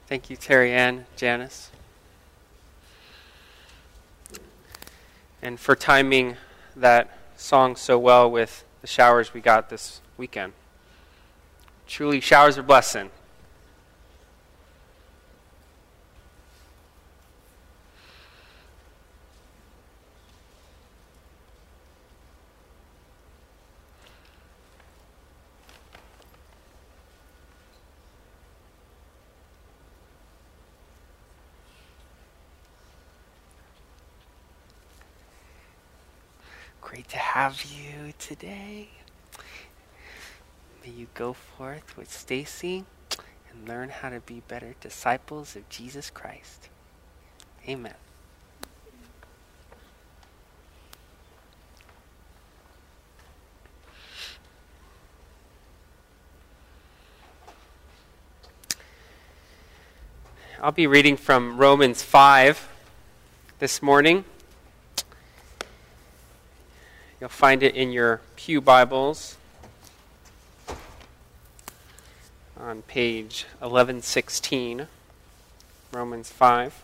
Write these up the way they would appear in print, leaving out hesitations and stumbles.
Thank you, Terry Ann, Janice. And for timing that song so well with the showers we got this weekend. Truly, showers are blessing. Great to have you today. May you go forth with Stacy and learn how to be better disciples of Jesus Christ. Amen. I'll be reading from Romans 5 this morning. You'll find it in your pew Bibles on page 1116, Romans 5.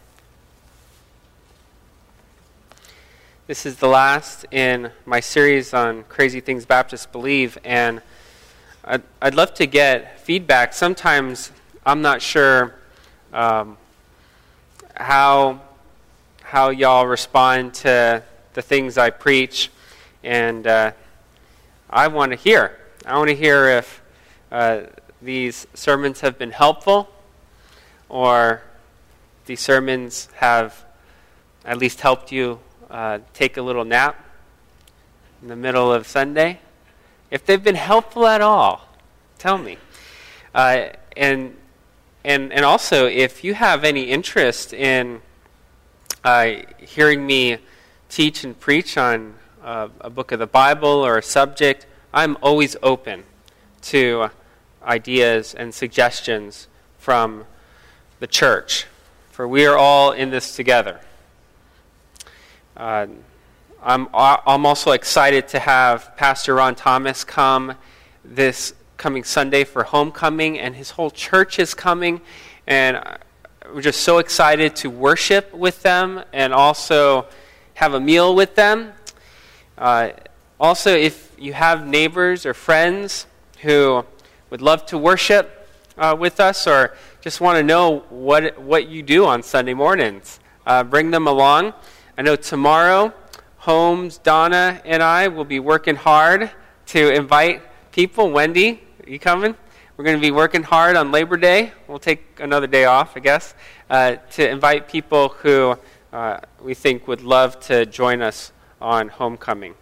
This is the last in my series on Crazy Things Baptists Believe, and I'd love to get feedback. Sometimes I'm not sure how y'all respond to the things I preach. And I want to hear. I want to hear if these sermons have been helpful, or these sermons have at least helped you take a little nap in the middle of Sunday. If they've been helpful at all, tell me. And also, if you have any interest in hearing me teach and preach on a book of the Bible or a subject, I'm always open to ideas and suggestions from the church, for we are all in this together. I'm also excited to have Pastor Ron Thomas come this coming Sunday for homecoming, and his whole church is coming, and we're just so excited to worship with them and also have a meal with them. Also, if you have neighbors or friends who would love to worship with us, or just want to know what you do on Sunday mornings, bring them along. I know tomorrow, Holmes, Donna, and I will be working hard to invite people. Wendy, are you coming? We're going to be working hard on Labor Day. We'll take another day off, I guess, to invite people who we think would love to join us on homecoming.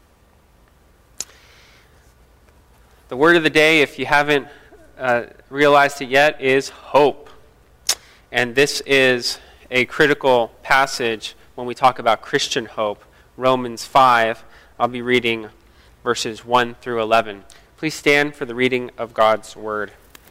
The word of the day, if you haven't realized it yet, is hope. And this is a critical passage when we talk about Christian hope. Romans 5, I'll be reading verses 1 through 11. Please stand for the reading of God's word.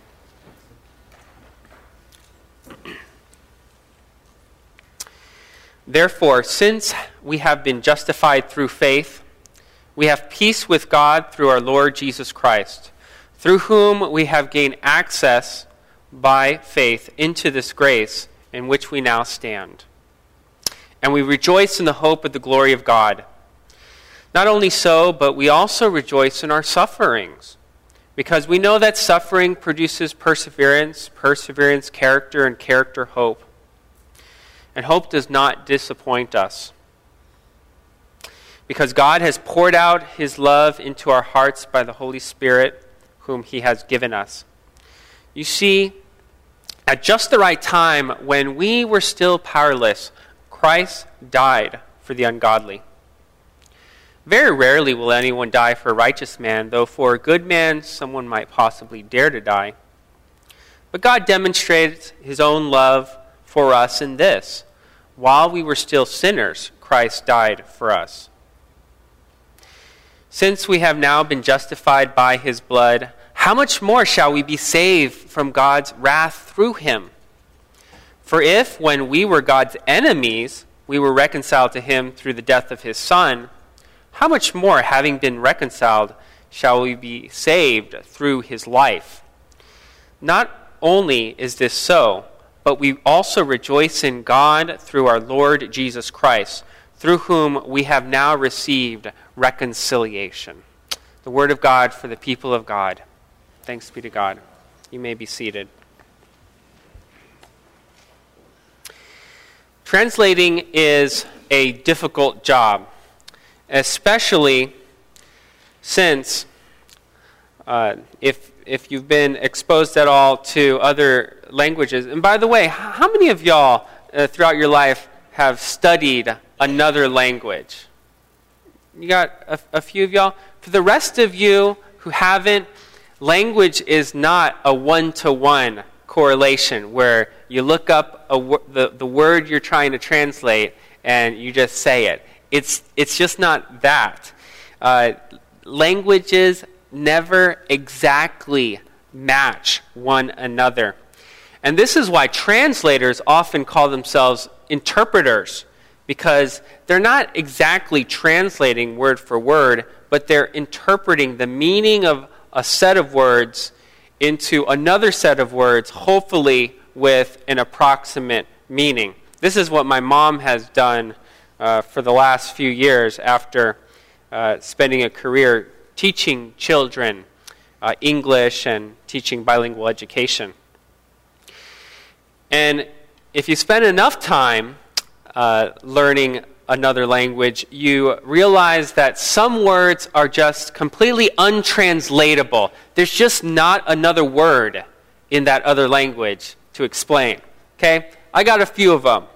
Therefore, since we have been justified through faith, we have peace with God through our Lord Jesus Christ, through whom we have gained access by faith into this grace in which we now stand. And we rejoice in the hope of the glory of God. Not only so, but we also rejoice in our sufferings, because we know that suffering produces perseverance, perseverance, character, and character, hope. And hope does not disappoint us, because God has poured out his love into our hearts by the Holy Spirit, whom he has given us. You see, at just the right time, when we were still powerless, Christ died for the ungodly. Very rarely will anyone die for a righteous man, though for a good man someone might possibly dare to die. But God demonstrated his own love for us in this: while we were still sinners, Christ died for us. Since we have now been justified by his blood, how much more shall we be saved from God's wrath through him? For if, when we were God's enemies, we were reconciled to him through the death of his Son, how much more, having been reconciled, shall we be saved through his life? Not only is this so, but we also rejoice in God through our Lord Jesus Christ, through whom we have now received reconciliation. The word of God for the people of God. Thanks be to God. You may be seated. Translating is a difficult job, especially since if you've been exposed at all to other languages. And by the way, how many of y'all throughout your life have studied another language? You got a few of y'all? For the rest of you who haven't, language is not a one-to-one correlation where you look up the word you're trying to translate and you just say it. It's just not that. Languages never exactly match one another. And this is why translators often call themselves interpreters, because they're not exactly translating word for word, but they're interpreting the meaning of a set of words into another set of words, hopefully with an approximate meaning. This is what my mom has done for the last few years after spending a career teaching children English and teaching bilingual education. And if you spend enough time learning another language, you realize that some words are just completely untranslatable. There's just not another word in that other language to explain. Okay? I got a few of them.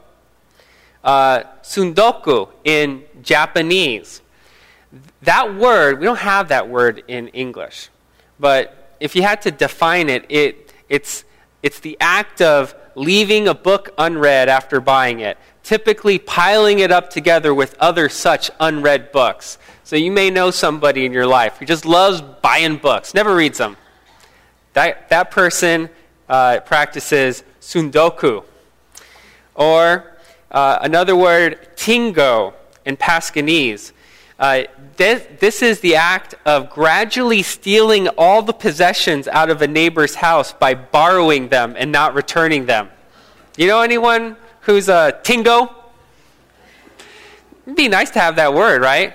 Sundoku in Japanese. That word, we don't have that word in English. But if you had to define it, it's the act of leaving a book unread after buying it, typically piling it up together with other such unread books. So you may know somebody in your life who just loves buying books, never reads them. That person practices sundoku. Or another word, tingo in Pascanese. This is the act of gradually stealing all the possessions out of a neighbor's house by borrowing them and not returning them. You know anyone who's a tingo? It'd be nice to have that word, right?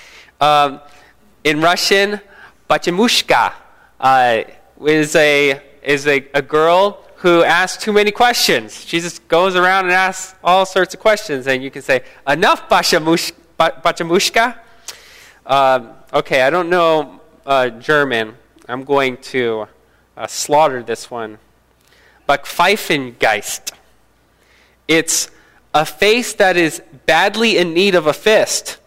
In Russian, bachamushka is a girl who asks too many questions. She just goes around and asks all sorts of questions, and you can say, "Enough, bachamushka." Okay, I don't know German. I'm going to slaughter this one. Backpfeifengeist. It's a face that is badly in need of a fist.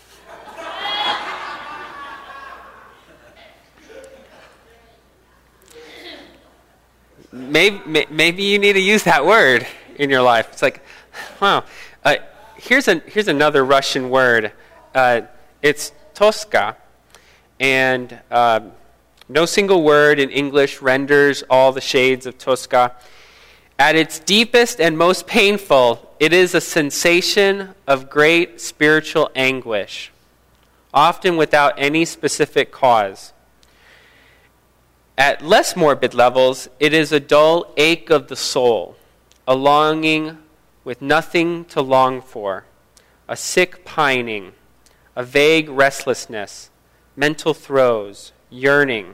Maybe you need to use that word in your life. It's like, wow. Here's another Russian word. It's toska, and no single word in English renders all the shades of toska. At its deepest and most painful, it is a sensation of great spiritual anguish, often without any specific cause. At less morbid levels, it is a dull ache of the soul, a longing with nothing to long for, a sick pining, a vague restlessness, mental throes, yearning,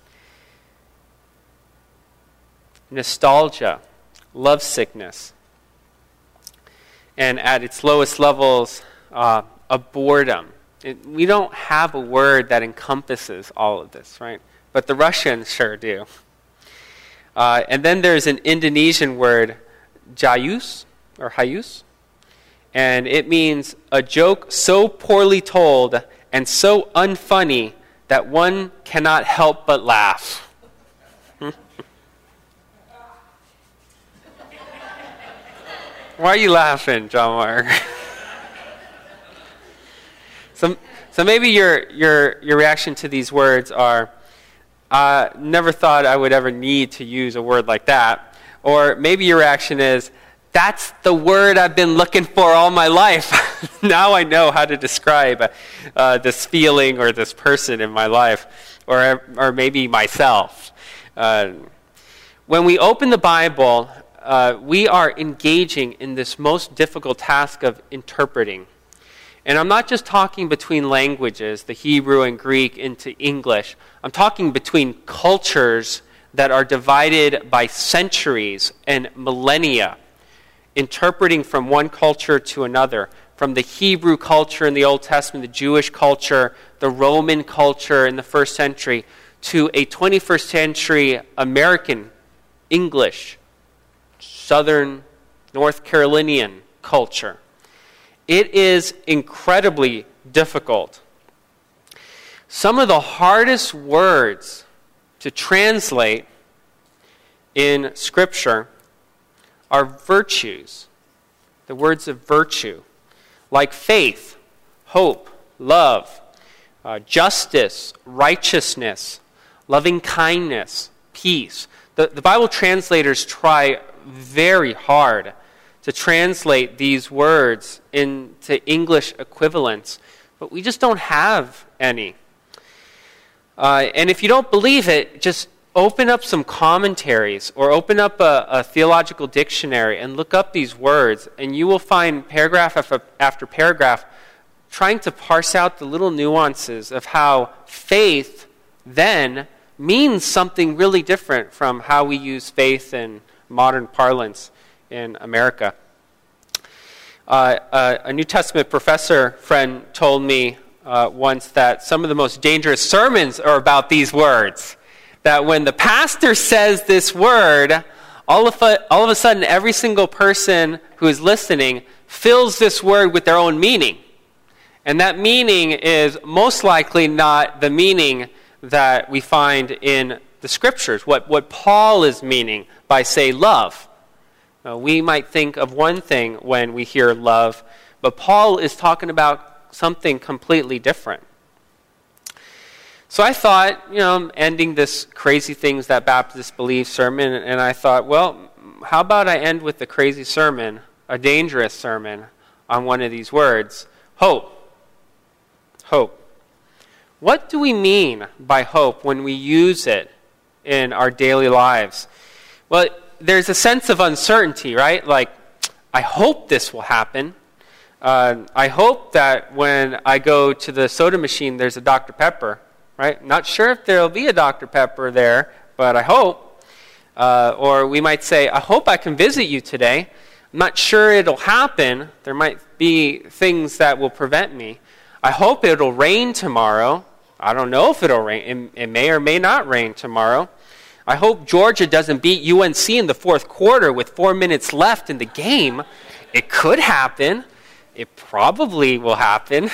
nostalgia, lovesickness, and at its lowest levels, a boredom. We don't have a word that encompasses all of this, right? But the Russians sure do. And then there's an Indonesian word, jayus, or hayus, and it means a joke so poorly told and so unfunny that one cannot help but laugh. Why are you laughing, John Mark? So maybe your reaction to these words are, never thought I would ever need to use a word like that. Or maybe your reaction is, that's the word I've been looking for all my life. Now I know how to describe this feeling or this person in my life, or maybe myself. When we open the Bible, we are engaging in this most difficult task of interpreting. And I'm not just talking between languages, the Hebrew and Greek, into English. I'm talking between cultures that are divided by centuries and millennia, interpreting from one culture to another, from the Hebrew culture in the Old Testament, the Jewish culture, the Roman culture in the first century, to a 21st century American, English, Southern, North Carolinian culture. It is incredibly difficult. Some of the hardest words to translate in Scripture are virtues, the words of virtue, like faith, hope, love, justice, righteousness, loving kindness, peace. The Bible translators try very hard to translate these words into English equivalents, but we just don't have any. And if you don't believe it, just open up some commentaries or open up a theological dictionary and look up these words, and you will find paragraph after paragraph trying to parse out the little nuances of how faith then means something really different from how we use faith in modern parlance in America. A New Testament professor friend told me once that some of the most dangerous sermons are about these words. That when the pastor says this word, all of a sudden every single person who is listening fills this word with their own meaning. And that meaning is most likely not the meaning that we find in the Scriptures, what Paul is meaning by, say, love. We might think of one thing when we hear love, but Paul is talking about something completely different. So I thought, I'm ending this crazy things that Baptists believe sermon, and I thought, well, how about I end with the crazy sermon, a dangerous sermon, on one of these words, hope. Hope. What do we mean by hope when we use it in our daily lives? Well, there's a sense of uncertainty, right? Like, I hope this will happen. I hope that when I go to the soda machine, there's a Dr. Pepper, right? Not sure if there'll be a Dr. Pepper there, but I hope. Or we might say, I hope I can visit you today. I'm not sure it'll happen. There might be things that will prevent me. I hope it'll rain tomorrow. I don't know if it'll rain. It may or may not rain tomorrow. I hope Georgia doesn't beat UNC in the fourth quarter with 4 minutes left in the game. It could happen. It probably will happen.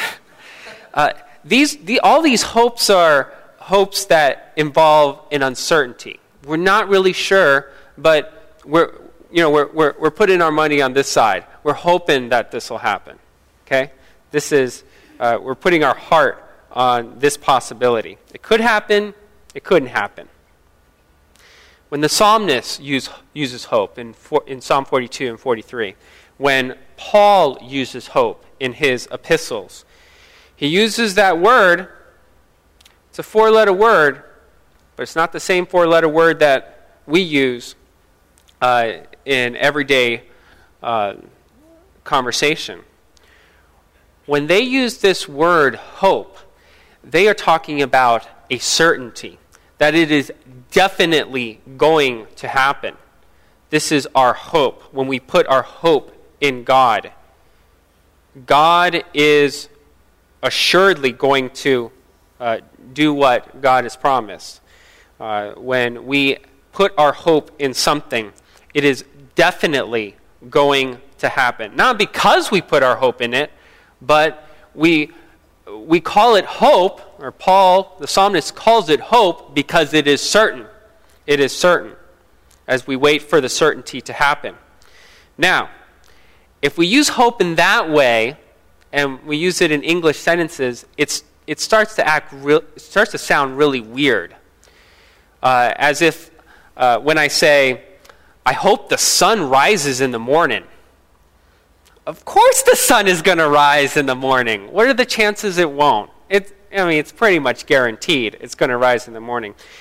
All these hopes are hopes that involve an uncertainty. We're not really sure, but we're putting our money on this side. We're hoping that this will happen. Okay? This is we're putting our heart on this possibility. It could happen. It couldn't happen. When the psalmist uses hope in Psalm 42 and 43, when Paul uses hope in his epistles, he uses that word. It's a 4-letter word, but it's not the same 4-letter word that we use in everyday conversation. When they use this word hope, they are talking about a certainty, that it is definitely going to happen. This is our hope. When we put our hope in God, God is assuredly going to do what God has promised. When we put our hope in something, it is definitely going to happen. Not because we put our hope in it, but we call it hope, or Paul, the psalmist, calls it hope because it is certain. It is certain as we wait for the certainty to happen. Now, if we use hope in that way, and we use it in English sentences, it starts to sound really weird. As if when I say, I hope the sun rises in the morning. Of course the sun is going to rise in the morning. What are the chances it won't? It's pretty much guaranteed it's going to rise in the morning.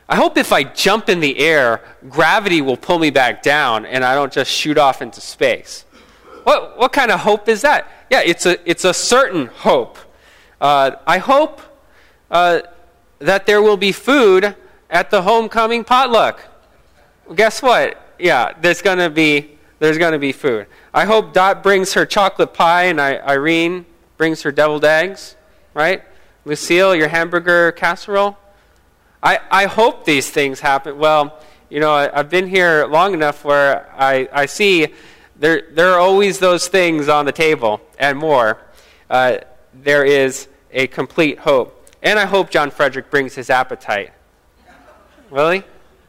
I hope if I jump in the air, gravity will pull me back down and I don't just shoot off into space. What kind of hope is that? Yeah, it's a certain hope. I hope that there will be food at the homecoming potluck. Well, guess what? Yeah, there's gonna be food. I hope Dot brings her chocolate pie and Irene brings her deviled eggs, right? Lucille, your hamburger casserole. I hope these things happen. Well, I've been here long enough where I see there are always those things on the table and more. There is a complete hope. And I hope John Frederick brings his appetite. Really?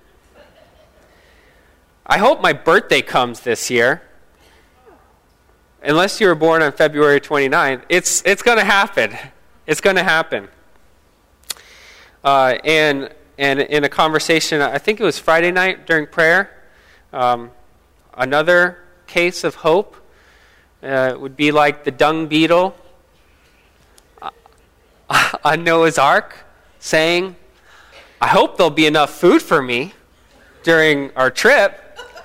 I hope my birthday comes this year. Unless you were born on February 29th, it's going to happen. It's going to happen. And in a conversation, I think it was Friday night during prayer, another case of hope would be like the dung beetle on Noah's Ark saying, I hope there'll be enough food for me during our trip.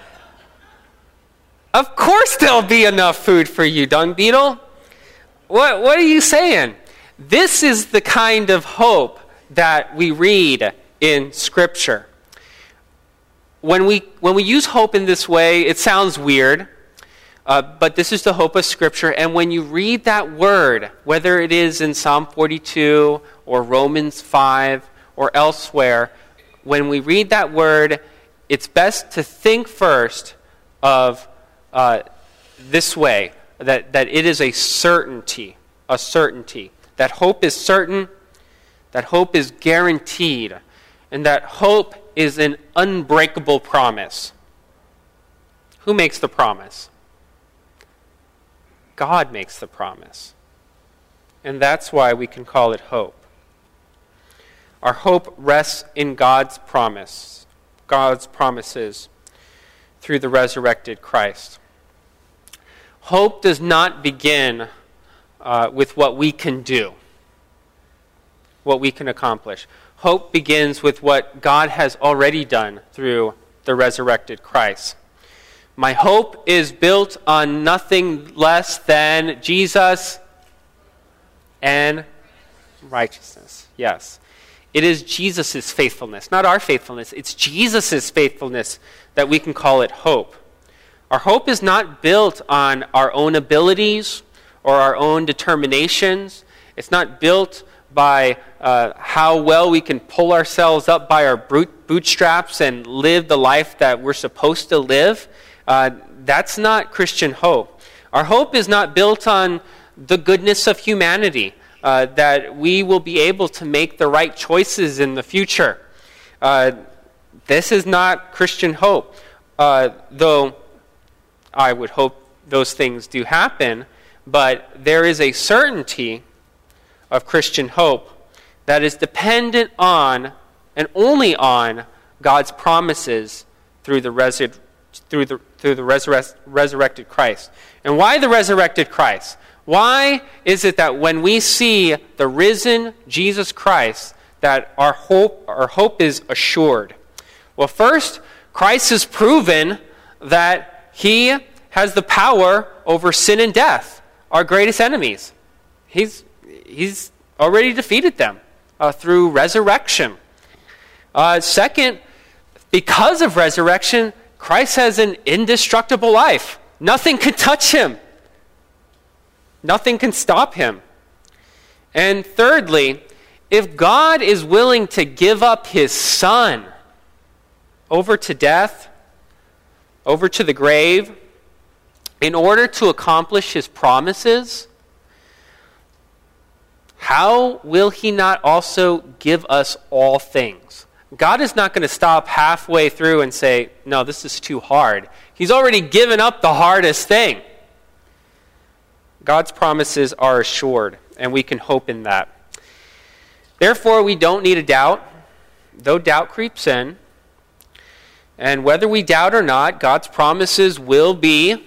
Of course there'll be enough food for you, dung beetle. What are you saying? This is the kind of hope that we read in Scripture. When we use hope in this way, it sounds weird, but this is the hope of Scripture. And when you read that word, whether it is in Psalm 42 or Romans 5 or elsewhere, when we read that word, it's best to think first of this way, that it is a certainty, that hope is certain, that hope is guaranteed, and that hope is an unbreakable promise. Who makes the promise? God makes the promise. And that's why we can call it hope. Our hope rests in God's promises through the resurrected Christ. Hope does not begin with what we can do, what we can accomplish. Hope begins with what God has already done through the resurrected Christ. My hope is built on nothing less than Jesus and righteousness. Yes. It is Jesus' faithfulness, not our faithfulness. It's Jesus' faithfulness that we can call it hope. Our hope is not built on our own abilities or our own determinations. It's not built by how well we can pull ourselves up by our bootstraps and live the life that we're supposed to live. That's not Christian hope. Our hope is not built on the goodness of humanity, that we will be able to make the right choices in the future. This is not Christian hope, though I would hope those things do happen, but there is a certainty of Christian hope that is dependent on and only on God's promises through the resurrected Christ. And why the resurrected Christ? Why is it that when we see the risen Jesus Christ, that our hope is assured? Well, first, Christ has proven that he has the power over sin and death, our greatest enemies. He's already defeated them through resurrection. Second, because of resurrection, Christ has an indestructible life. Nothing can touch him. Nothing can stop him. And thirdly, if God is willing to give up his Son over to death, over to the grave, in order to accomplish his promises, how will he not also give us all things? God is not going to stop halfway through and say, no, this is too hard. He's already given up the hardest thing. God's promises are assured, and we can hope in that. Therefore, we don't need a doubt, though doubt creeps in. And whether we doubt or not, God's promises will be.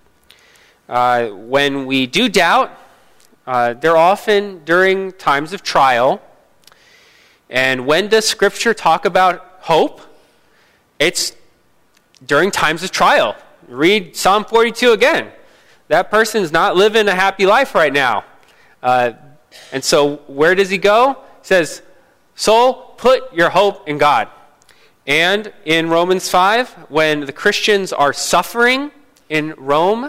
When we do doubt, they're often during times of trial. And when does Scripture talk about hope, it's during times of trial. Read Psalm 42 again. That person's not living a happy life right now. And so where does he go? He says, soul, put your hope in God. And in Romans 5, when the Christians are suffering in Rome,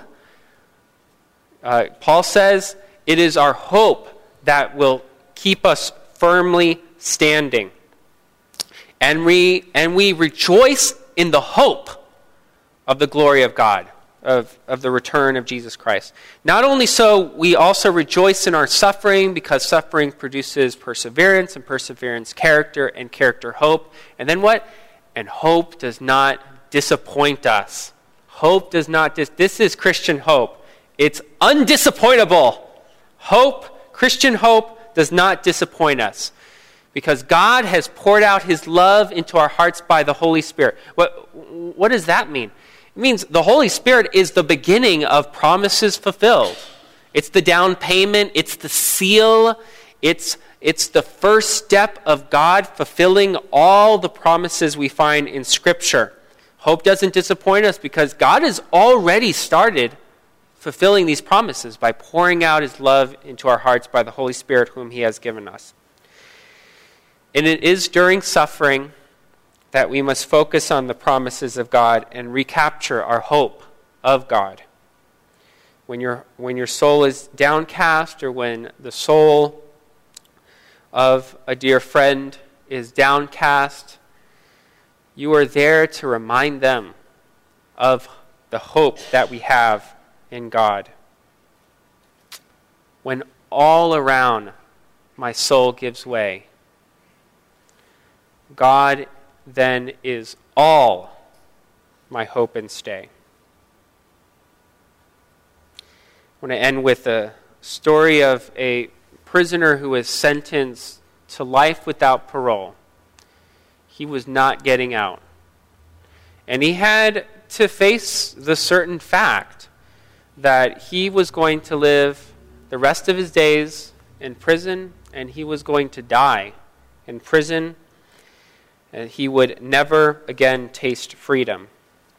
Paul says, it is our hope that will keep us firmly standing. And we rejoice in the hope of the glory of God, of the return of Jesus Christ. Not only so, we also rejoice in our suffering, because suffering produces perseverance, and perseverance character, and character hope. And then what? And hope does not disappoint us. Hope does not this is Christian hope. It's undisappointable. Hope, Christian hope, does not disappoint us, because God has poured out his love into our hearts by the Holy Spirit. What does that mean? It means the Holy Spirit is the beginning of promises fulfilled. It's the down payment. It's the seal. It's the first step of God fulfilling all the promises we find in Scripture. Hope doesn't disappoint us because God has already started fulfilling these promises by pouring out his love into our hearts by the Holy Spirit whom he has given us. And it is during suffering that we must focus on the promises of God and recapture our hope of God. When your soul is downcast, or when the soul of a dear friend is downcast, you are there to remind them of the hope that we have in God. When all around my soul gives way, God then is all my hope and stay. I want to end with a story of a prisoner who was sentenced to life without parole. He was not getting out. And he had to face the certain fact that he was going to live the rest of his days in prison, and he was going to die in prison, and he would never again taste freedom.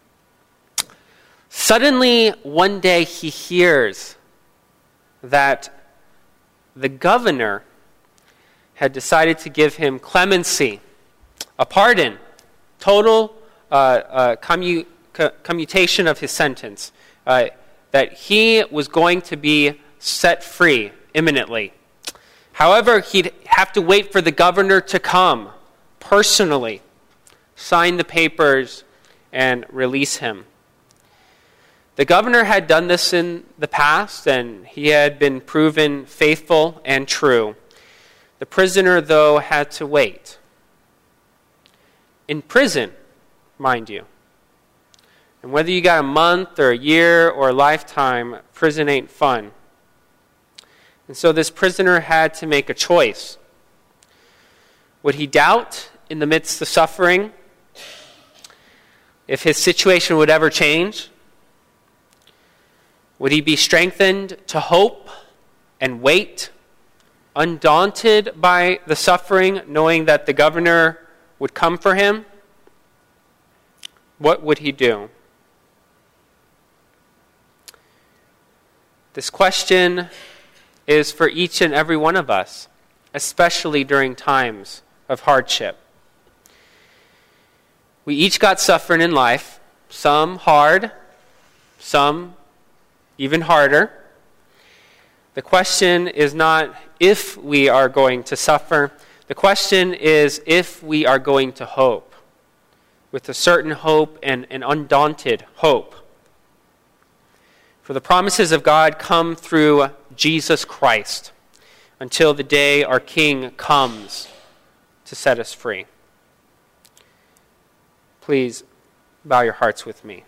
Suddenly, one day, he hears that the governor had decided to give him clemency, a pardon, total commutation of his sentence, that he was going to be set free imminently. However, he'd have to wait for the governor to come personally, sign the papers, and release him. The governor had done this in the past, and he had been proven faithful and true. The prisoner, though, had to wait. In prison, mind you. And whether you got a month or a year or a lifetime, prison ain't fun. And so this prisoner had to make a choice. Would he doubt in the midst of suffering if his situation would ever change? Would he be strengthened to hope and wait, undaunted by the suffering, knowing that the governor would come for him? What would he do? This question is for each and every one of us, especially during times of hardship. We each got suffering in life, some hard, some even harder. The question is not if we are going to suffer. The question is if we are going to hope, with a certain hope and an undaunted hope. For the promises of God come through Jesus Christ until the day our King comes to set us free. Please bow your hearts with me.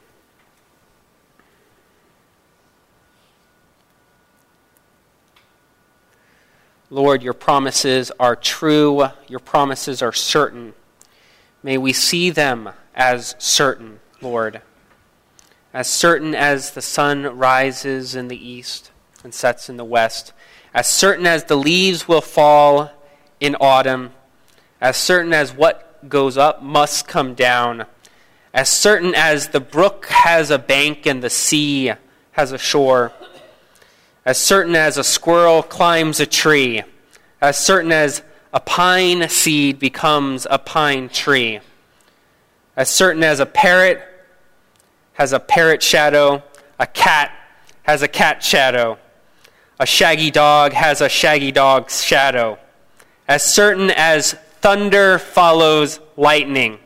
Lord, your promises are true. Your promises are certain. May we see them as certain, Lord. As certain as the sun rises in the east and sets in the west. As certain as the leaves will fall in autumn. As certain as what what goes up must come down. As certain as the brook has a bank and the sea has a shore. As certain as a squirrel climbs a tree. As certain as a pine seed becomes a pine tree. As certain as a parrot has a parrot shadow, a cat has a cat shadow. A shaggy dog has a shaggy dog shadow. As certain as thunder follows lightning.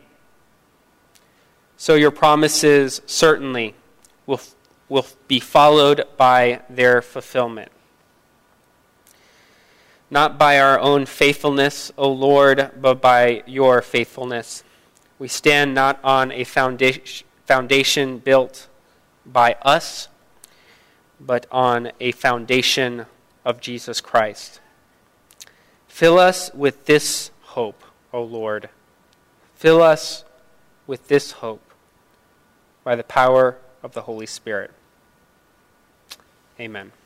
So your promises certainly will be followed by their fulfillment. Not by our own faithfulness, O Lord, but by your faithfulness. We stand not on a foundation built by us, but on a foundation of Jesus Christ. Fill us with this hope, O Lord. Fill us with this hope by the power of the Holy Spirit. Amen.